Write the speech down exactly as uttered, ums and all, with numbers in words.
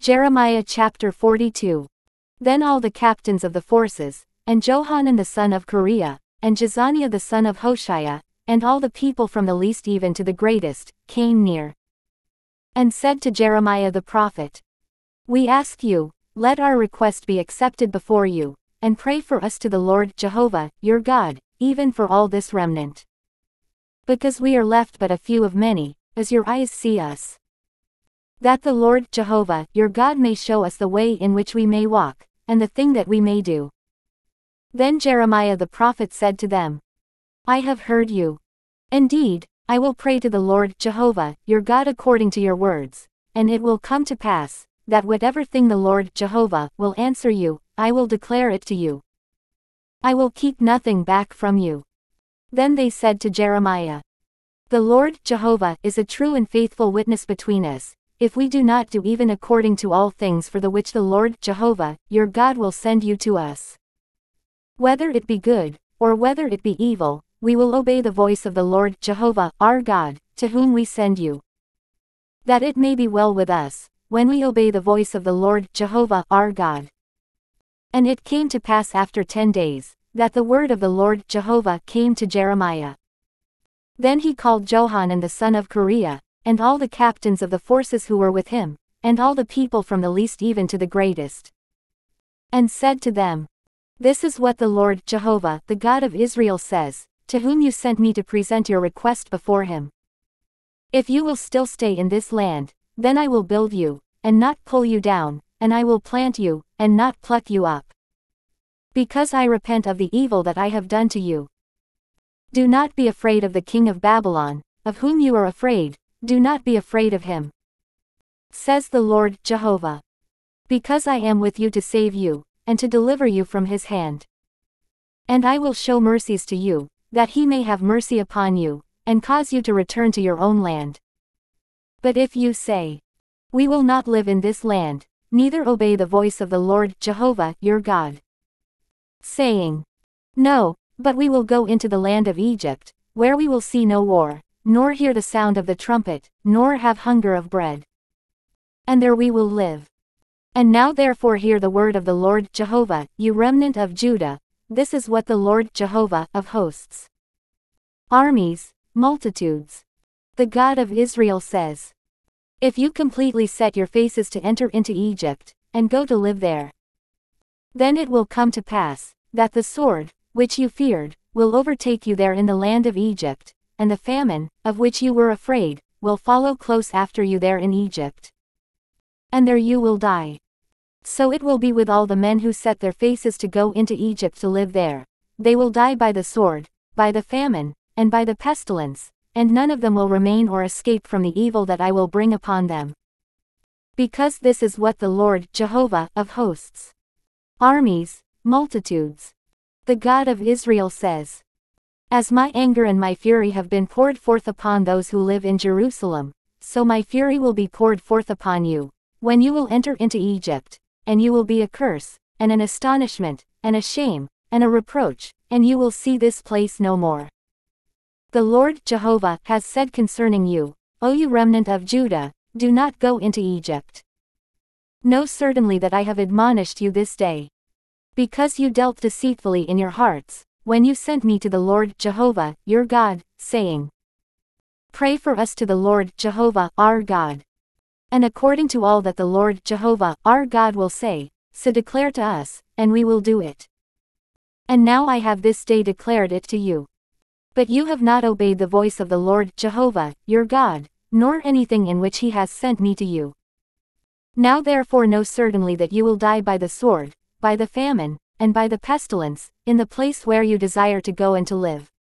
Jeremiah chapter forty-two. Then all the captains of the forces, and Johanan the son of Kareah, and Jezaniah the son of Hoshaiah, and all the people from the least even to the greatest, came near, and said to Jeremiah the prophet, We ask you, let our request be accepted before you, and pray for us to the Lord Jehovah, your God, even for all this remnant. Because we are left but a few of many, as your eyes see us. That the Lord Jehovah, your God may show us the way in which we may walk, and the thing that we may do. Then Jeremiah the prophet said to them, I have heard you. Indeed, I will pray to the Lord Jehovah, your God according to your words, and it will come to pass, that whatever thing the Lord Jehovah will answer you, I will declare it to you. I will keep nothing back from you. Then they said to Jeremiah, The Lord Jehovah is a true and faithful witness between us, if we do not do even according to all things for the which the Lord Jehovah, your God will send you to us. Whether it be good, or whether it be evil, we will obey the voice of the Lord Jehovah, our God, to whom we send you. That it may be well with us, when we obey the voice of the Lord Jehovah, our God. And it came to pass after ten days, that the word of the Lord Jehovah came to Jeremiah. Then he called Johanan the son of Kareah, and all the captains of the forces who were with him, and all the people from the least even to the greatest, and said to them, This is what the Lord Jehovah, the God of Israel says, to whom you sent me to present your request before him. If you will still stay in this land, then I will build you, and not pull you down, and I will plant you, and not pluck you up. Because I repent of the evil that I have done to you. Do not be afraid of the king of Babylon, of whom you are afraid, do not be afraid of him. Says the Lord Jehovah. Because I am with you to save you, and to deliver you from his hand. And I will show mercies to you, that he may have mercy upon you, and cause you to return to your own land. But if you say, We will not live in this land, neither obey the voice of the Lord Jehovah, your God, saying, No, but we will go into the land of Egypt, where we will see no war, nor hear the sound of the trumpet, nor have hunger of bread. And there we will live. And now therefore hear the word of the Lord Jehovah, you remnant of Judah, this is what the Lord Jehovah of hosts, armies, multitudes, the God of Israel says. If you completely set your faces to enter into Egypt, and go to live there, then it will come to pass, that the sword, which you feared, will overtake you there in the land of Egypt, and the famine, of which you were afraid, will follow close after you there in Egypt. And there you will die. So it will be with all the men who set their faces to go into Egypt to live there. They will die by the sword, by the famine, and by the pestilence, and none of them will remain or escape from the evil that I will bring upon them. Because this is what the Lord Jehovah of hosts, armies, multitudes, the God of Israel says. As my anger and my fury have been poured forth upon those who live in Jerusalem, so my fury will be poured forth upon you, when you will enter into Egypt, and you will be a curse, and an astonishment, and a shame, and a reproach, and you will see this place no more. The Lord Jehovah has said concerning you, O you remnant of Judah, do not go into Egypt. Know certainly that I have admonished you this day. Because you dealt deceitfully in your hearts, when you sent me to the Lord Jehovah, your God, saying, Pray for us to the Lord Jehovah, our God. And according to all that the Lord Jehovah, our God will say, so declare to us, and we will do it. And now I have this day declared it to you. But you have not obeyed the voice of the Lord Jehovah, your God, nor anything in which he has sent me to you. Now therefore know certainly that you will die by the sword, by the famine, and by the pestilence, in the place where you desire to go and to live.